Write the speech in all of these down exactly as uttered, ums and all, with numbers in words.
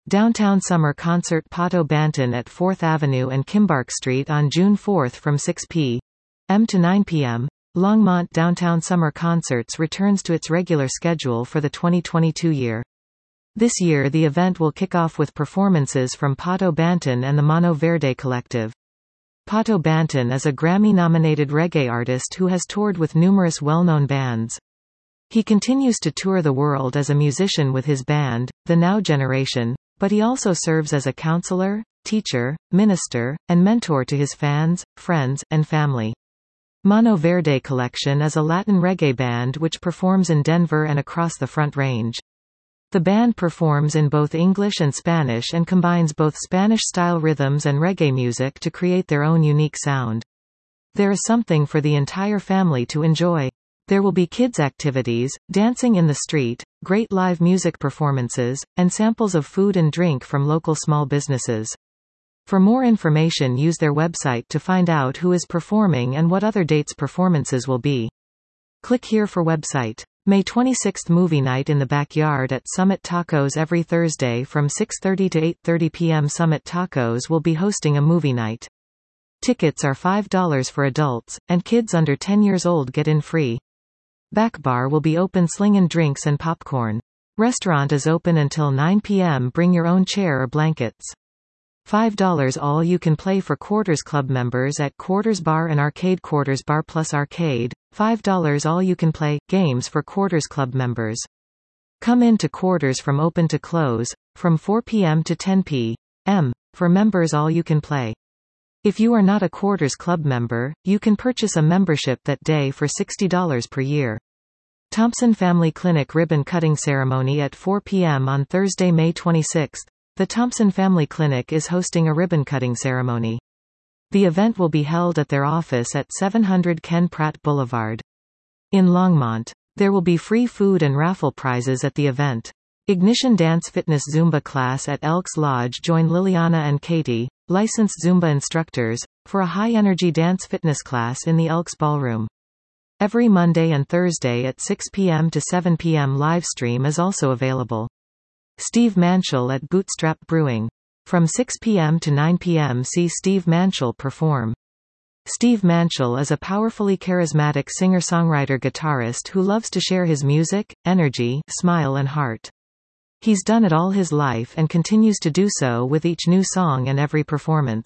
Downtown Summer Concert Pato Banton at fourth Avenue and Kimbark Street on June fourth from six p m to nine p m Longmont Downtown Summer Concerts returns to its regular schedule for the twenty twenty-two year. This year the event will kick off with performances from Pato Banton and the Mano Verde Collective. Pato Banton is a Grammy-nominated reggae artist who has toured with numerous well-known bands. He continues to tour the world as a musician with his band, The Now Generation, but he also serves as a counselor, teacher, minister, and mentor to his fans, friends, and family. Mano Verde Collection is a Latin reggae band which performs in Denver and across the Front Range. The band performs in both English and Spanish and combines both Spanish-style rhythms and reggae music to create their own unique sound. There is something for the entire family to enjoy. There will be kids' activities, dancing in the street, great live music performances, and samples of food and drink from local small businesses. For more information, use their website to find out who is performing and what other dates performances will be. Click here for website. May twenty-sixth Movie Night in the Backyard at Summit Tacos. Every Thursday from six thirty to eight thirty p m Summit Tacos will be hosting a movie night. Tickets are five dollars for adults, and kids under ten years old get in free. Back bar will be open, slinging drinks and popcorn. Restaurant is open until nine p m Bring your own chair or blankets. five dollars all you can play for Quarters Club members at Quarters Bar and Arcade. Quarters Bar plus Arcade, five dollars all you can play games for Quarters Club members. Come in to Quarters from open to close, from four p m to ten p m For members, all you can play. If you are not a Quarters Club member, you can purchase a membership that day for sixty dollars per year. Thompson Family Clinic ribbon cutting ceremony at four p m on Thursday, May twenty-sixth. The Thompson Family Clinic is hosting a ribbon-cutting ceremony. The event will be held at their office at seven hundred Ken Pratt Boulevard. In Longmont. There will be free food and raffle prizes at the event. Ignition Dance Fitness Zumba class at Elks Lodge. Join Liliana and Katie, licensed Zumba instructors, for a high-energy dance fitness class in the Elks Ballroom. Every Monday and Thursday at six p m to seven p m livestream is also available. Steve Manshall at Bootstrap Brewing. From six p m to nine p m see Steve Manshall perform. Steve Manshall is a powerfully charismatic singer-songwriter guitarist who loves to share his music, energy, smile and heart. He's done it all his life and continues to do so with each new song and every performance.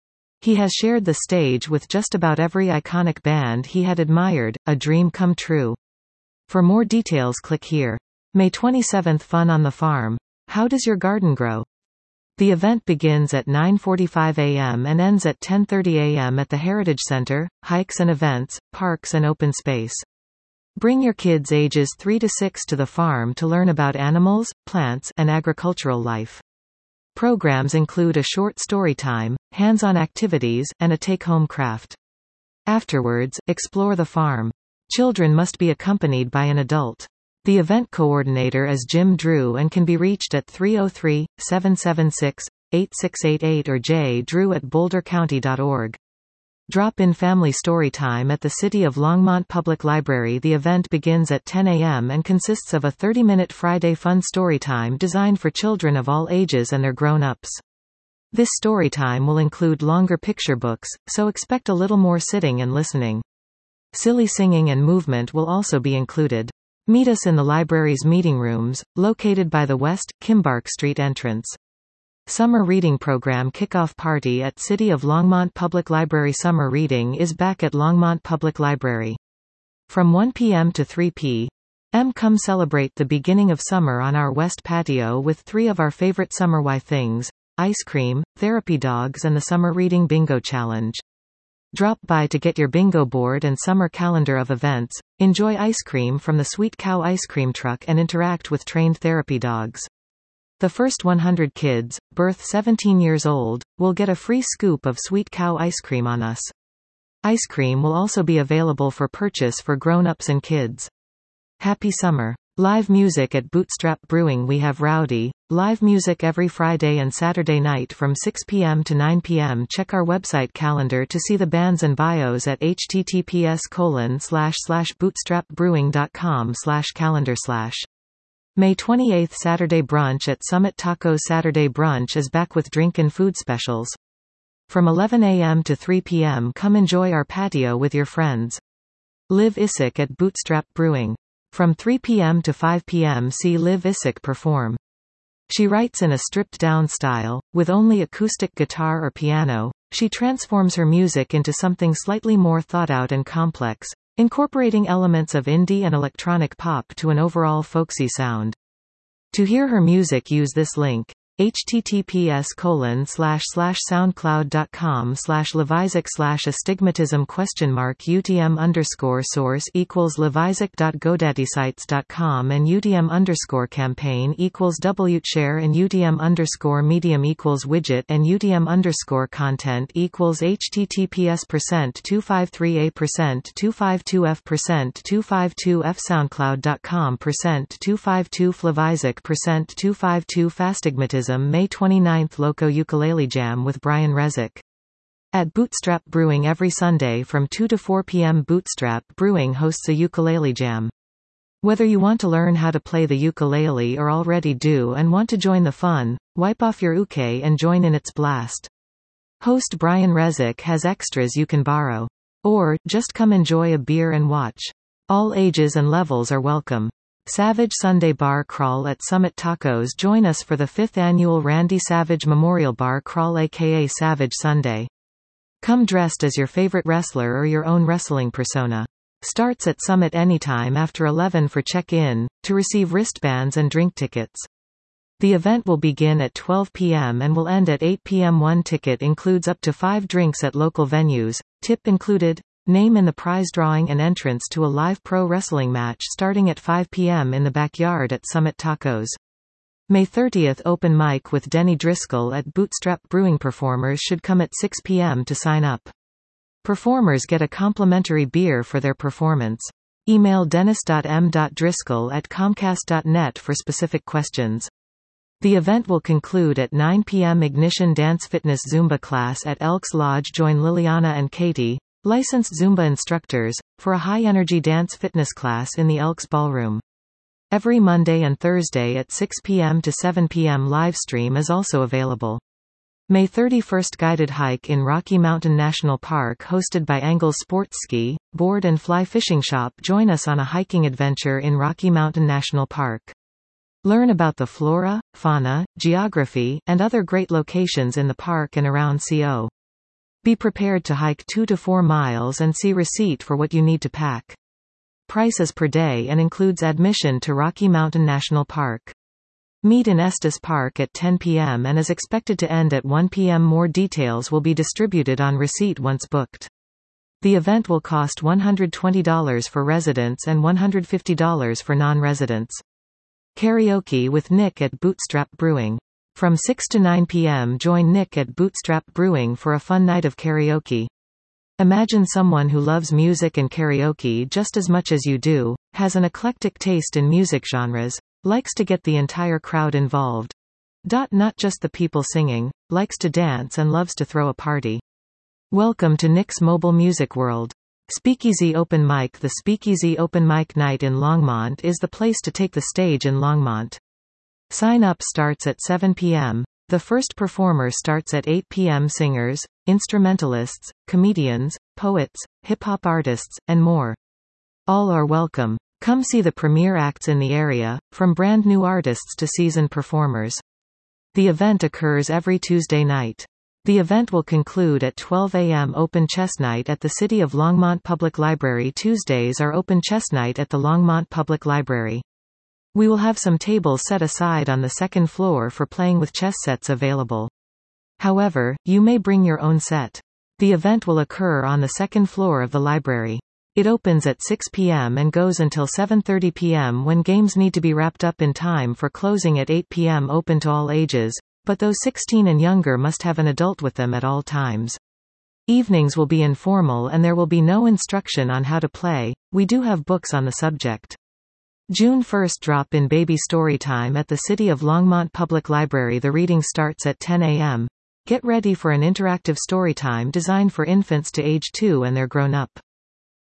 He has shared the stage with just about every iconic band he had admired, a dream come true. For more details, click here. May twenty-seventh Fun on the Farm. How does your garden grow? The event begins at nine forty-five a m and ends at ten thirty a m at the Heritage Center. Hikes and events, parks and open space. Bring your kids ages three to six to the farm to learn about animals, plants, and agricultural life. Programs include a short story time, hands-on activities, and a take-home craft. Afterwards, explore the farm. Children must be accompanied by an adult. The event coordinator is Jim Drew and can be reached at three oh three, seven seven six, eight six eight eight or j drew at boulder county dot org. Drop-in family story time at the City of Longmont Public Library. The event begins at ten a m and consists of a thirty minute Friday fun story time designed for children of all ages and their grown-ups. This story time will include longer picture books, so expect a little more sitting and listening. Silly singing and movement will also be included. Meet us in the library's meeting rooms, located by the West, Kimbark Street entrance. Summer Reading Program Kickoff Party at City of Longmont Public Library. Summer Reading is back at Longmont Public Library. From one p m to three p m come celebrate the beginning of summer on our West patio with three of our favorite summer why things, ice cream, therapy dogs and the Summer Reading Bingo Challenge. Drop by to get your bingo board and summer calendar of events, enjoy ice cream from the Sweet Cow ice cream truck and interact with trained therapy dogs. The first one hundred kids, birth seventeen years old, will get a free scoop of Sweet Cow ice cream on us. Ice cream will also be available for purchase for grown-ups and kids. Happy summer. Live music at Bootstrap Brewing. We have rowdy, live music every Friday and Saturday night from six p m to nine p m Check our website calendar to see the bands and bios at h t t p s colon slash slash bootstrap brewing dot com slash calendar slash May twenty-eighth Saturday Brunch at Summit Tacos. Saturday Brunch is back with drink and food specials. From eleven a m to three p m come enjoy our patio with your friends. Liv Isik at Bootstrap Brewing. From three p m to five p m see Liv Isik perform. She writes in a stripped-down style, with only acoustic guitar or piano. She transforms her music into something slightly more thought-out and complex, incorporating elements of indie and electronic pop to an overall folksy sound. To hear her music, use this link. https colon slash slash soundcloud.com slash levisik slash astigmatism question mark utm underscore source equals levisik.godaddysites.com and utm underscore campaign equals wshare and utm underscore medium equals widget and utm underscore content equals https percent two fifty-three a percent two fifty-two f percent two fifty-two f soundcloud.com percent two fifty-two flevisik percent two fifty-two fastigmatism. May twenty-ninth Loco Ukulele Jam with Brian Rezik. At Bootstrap Brewing every Sunday from two to four p m Bootstrap Brewing hosts a ukulele jam. Whether you want to learn how to play the ukulele or already do and want to join the fun, wipe off your uke and join in its blast. Host Brian Rezik has extras you can borrow. Or, just come enjoy a beer and watch. All ages and levels are welcome. Savage Sunday Bar Crawl at Summit Tacos. Join us for the fifth annual Randy Savage Memorial Bar Crawl aka Savage Sunday. Come dressed as your favorite wrestler or your own wrestling persona. Starts at Summit anytime after eleven for check-in, to receive wristbands and drink tickets. The event will begin at twelve p m and will end at eight p m One ticket includes up to five drinks at local venues, tip included. Name in the prize drawing and entrance to a live pro wrestling match starting at five p m in the backyard at Summit Tacos. May thirtieth Open mic with Denny Driscoll at Bootstrap Brewing. Performers should come at six p m to sign up. Performers get a complimentary beer for their performance. Email dennis dot m dot driscoll at comcast dot net for specific questions. The event will conclude at nine p m Ignition Dance Fitness Zumba class at Elks Lodge. Join Liliana and Katie, licensed Zumba instructors, for a high-energy dance fitness class in the Elks Ballroom. Every Monday and Thursday at six p m to seven p m livestream is also available. May thirty-first Guided hike in Rocky Mountain National Park hosted by Angles Sports Ski, Board and Fly Fishing Shop. Join us on a hiking adventure in Rocky Mountain National Park. Learn about the flora, fauna, geography, and other great locations in the park and around C O. Be prepared to hike two to four miles and see receipt for what you need to pack. Price is per day and includes admission to Rocky Mountain National Park. Meet in Estes Park at ten p m and is expected to end at one p m More details will be distributed on receipt once booked. The event will cost one hundred twenty dollars for residents and one hundred fifty dollars for non-residents. Karaoke with Nick at Bootstrap Brewing. From six to nine p m join Nick at Bootstrap Brewing for a fun night of karaoke. Imagine someone who loves music and karaoke just as much as you do, has an eclectic taste in music genres, likes to get the entire crowd involved. Not just the people singing, likes to dance and loves to throw a party. Welcome to Nick's mobile music world. Speakeasy Open Mic. The Speakeasy Open Mic Night in Longmont is the place to take the stage in Longmont. Sign up starts at seven p m The first performer starts at eight p m Singers, instrumentalists, comedians, poets, hip-hop artists, and more. All are welcome. Come see the premier acts in the area, from brand new artists to seasoned performers. The event occurs every Tuesday night. The event will conclude at twelve a m Open Chess Night at the City of Longmont Public Library. Tuesdays are Open Chess Night at the Longmont Public Library. We will have some tables set aside on the second floor for playing with chess sets available. However, you may bring your own set. The event will occur on the second floor of the library. It opens at six p m and goes until seven thirty p m when games need to be wrapped up in time for closing at eight p m Open to all ages, but those sixteen and younger must have an adult with them at all times. Evenings will be informal and there will be no instruction on how to play. We do have books on the subject. June first Drop in Baby Storytime at the City of Longmont Public Library. The reading starts at ten a m Get ready for an interactive storytime designed for infants to age two and their grown-up.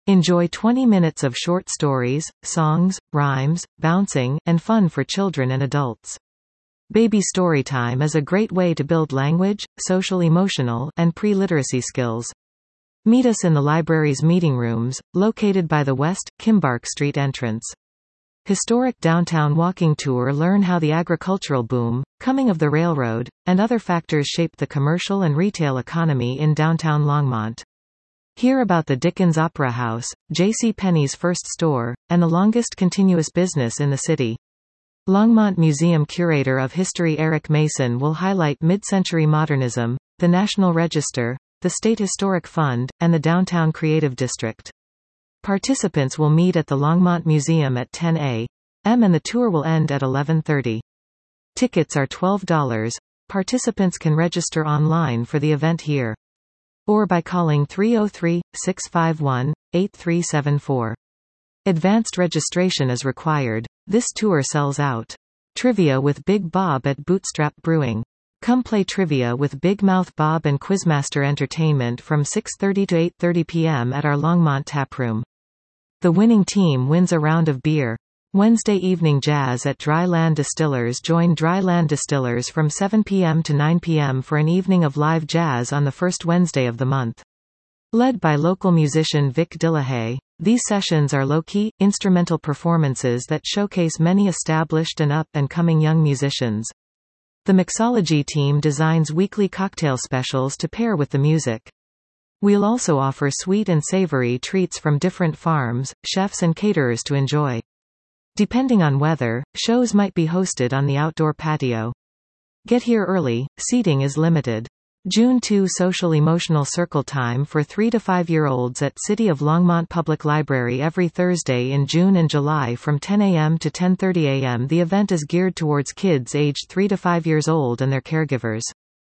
Enjoy twenty minutes of short stories, songs, rhymes, bouncing, and fun for children and adults. Baby Storytime is a great way to build language, social-emotional, and pre-literacy skills. Meet us in the library's meeting rooms, located by the West, Kimbark Street entrance. Historic downtown walking tour. Learn how the agricultural boom, coming of the railroad, and other factors shaped the commercial and retail economy in downtown Longmont. Hear about the Dickens Opera House, J C Penney's first store, and the longest continuous business in the city. Longmont Museum Curator of History Eric Mason will highlight mid-century modernism, the National Register, the State Historic Fund, and the Downtown Creative District. Participants will meet at the Longmont Museum at ten a m and the tour will end at eleven thirty. Tickets are twelve dollars. Participants can register online for the event here, or by calling three oh three, six five one, eight three seven four. Advanced registration is required. This tour sells out. Trivia with Big Bob at Bootstrap Brewing. Come play trivia with Big Mouth Bob and Quizmaster Entertainment from six thirty to eight thirty p m at our Longmont taproom. The winning team wins a round of beer. Wednesday evening jazz at Dry Land Distillers. Join Dry Land Distillers from seven p m to nine p m for an evening of live jazz on the first Wednesday of the month. Led by local musician Vic Dillahay, these sessions are low-key, instrumental performances that showcase many established and up-and-coming young musicians. The mixology team designs weekly cocktail specials to pair with the music. We'll also offer sweet and savory treats from different farms, chefs and caterers to enjoy. Depending on weather, shows might be hosted on the outdoor patio. Get here early, seating is limited. June second Social-Emotional Circle Time for three to five year olds at City of Longmont Public Library every Thursday in June and July from ten a m to ten thirty a m The event is geared towards kids aged three to five years old and their caregivers.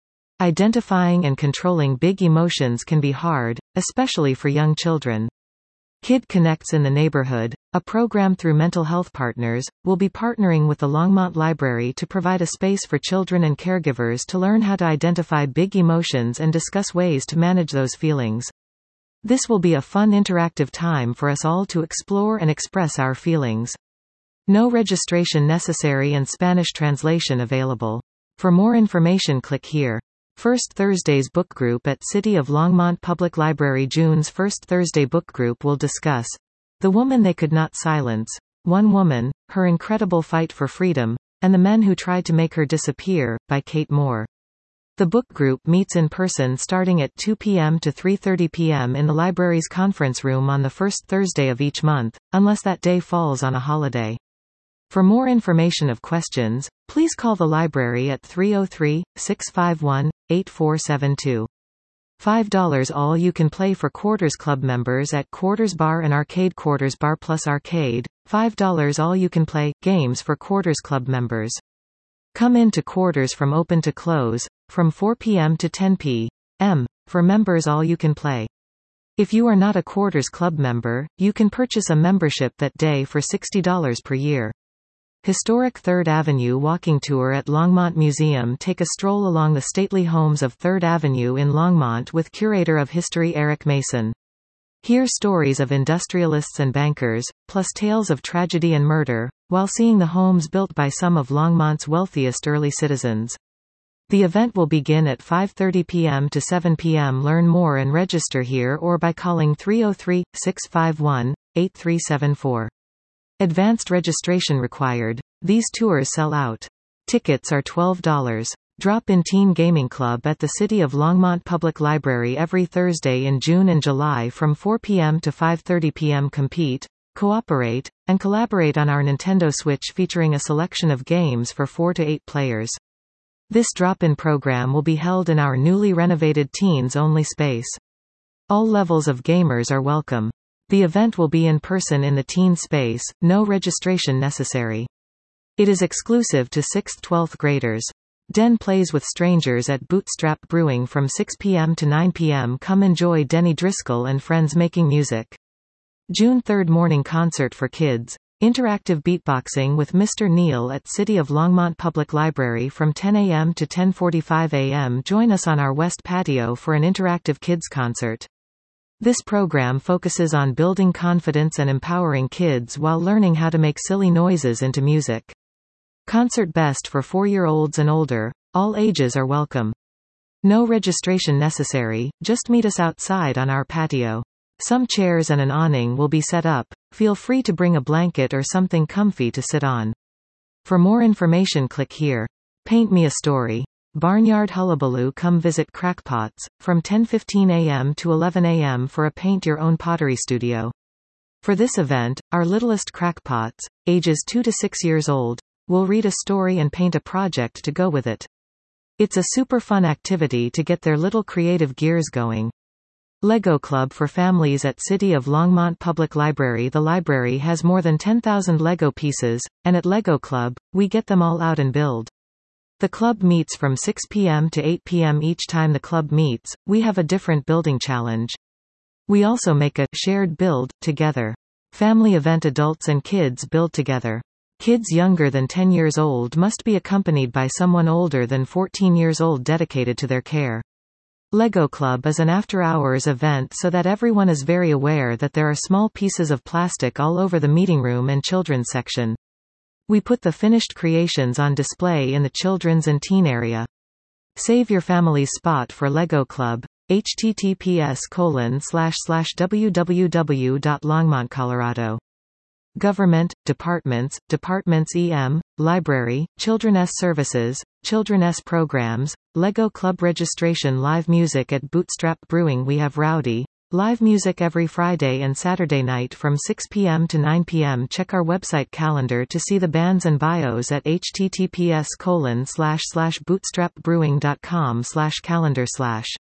Identifying and controlling big emotions can be hard, especially for young children. Kid Connects in the Neighborhood, a program through Mental Health Partners, will be partnering with the Longmont Library to provide a space for children and caregivers to learn how to identify big emotions and discuss ways to manage those feelings. This will be a fun interactive time for us all to explore and express our feelings. No registration necessary and Spanish translation available. For more information, click here. First Thursday's book group at City of Longmont Public Library. June's First Thursday book group will discuss The Woman They Could Not Silence, One Woman, Her Incredible Fight for Freedom, and the Men Who Tried to Make Her Disappear, by Kate Moore. The book group meets in person starting at two p m to three thirty p m in the library's conference room on the first Thursday of each month, unless that day falls on a holiday. For more information or questions, please call the library at three oh three, six five one, eight four seven two. five dollars all you can play for Quarters Club members at Quarters Bar and Arcade. Quarters Bar plus Arcade, five dollars all you can play games for Quarters Club members. Come in to Quarters from open to close, from four p m to ten p m For members all you can play. If you are not a Quarters Club member, you can purchase a membership that day for sixty dollars per year. Historic Third Avenue walking tour at Longmont Museum. Take a stroll along the stately homes of Third Avenue in Longmont with Curator of History Eric Mason. Hear stories of industrialists and bankers, plus tales of tragedy and murder, while seeing the homes built by some of Longmont's wealthiest early citizens. The event will begin at five thirty p m to seven p m Learn more and register here or by calling three oh three, six five one, eight three seven four. Advanced registration required. These tours sell out. Tickets are twelve dollars. Drop-in Teen Gaming Club at the City of Longmont Public Library every Thursday in June and July from four p m to five thirty p m Compete, cooperate, and collaborate on our Nintendo Switch featuring a selection of games for four to eight players. This drop-in program will be held in our newly renovated teens-only space. All levels of gamers are welcome. The event will be in person in the teen space, no registration necessary. It is exclusive to sixth to twelfth graders. Den plays with strangers at Bootstrap Brewing from six p m to nine p m Come enjoy Denny Driscoll and friends making music. June third morning concert for kids. Interactive beatboxing with Mister Neil at City of Longmont Public Library from ten a m to ten forty-five a m Join us on our west patio for an interactive kids concert. This program focuses on building confidence and empowering kids while learning how to make silly noises into music. Concert best for four-year-olds and older. All ages are welcome. No registration necessary, just meet us outside on our patio. Some chairs and an awning will be set up. Feel free to bring a blanket or something comfy to sit on. For more information, click here. Paint me a story. Barnyard Hullabaloo. Come visit Crackpots, from ten fifteen a m to eleven a m for a paint-your-own pottery studio. For this event, our littlest crackpots, ages two to six years old, will read a story and paint a project to go with it. It's a super fun activity to get their little creative gears going. Lego Club for families at City of Longmont Public Library. The library has more than ten thousand Lego pieces, and at Lego Club, we get them all out and build. The club meets from six p m to eight p m Each time the club meets, we have a different building challenge. We also make a shared build together family event. Adults and kids build together. Kids younger than ten years old must be accompanied by someone older than fourteen years old dedicated to their care. Lego Club is an after-hours event so that everyone is very aware that there are small pieces of plastic all over the meeting room and children's section. We put the finished creations on display in the children's and teen area. Save your family's spot for Lego Club. H T T P S colon slash slash w w w dot longmont colorado. Government, departments, departments E M, library, Children's services, Children's programs, Lego Club registration. Live music at Bootstrap Brewing. We have rowdy, live music every Friday and Saturday night from six p m to nine p m Check our website calendar to see the bands and bios at H T T P S colon slash slash bootstrap brewing dot com slash calendar slash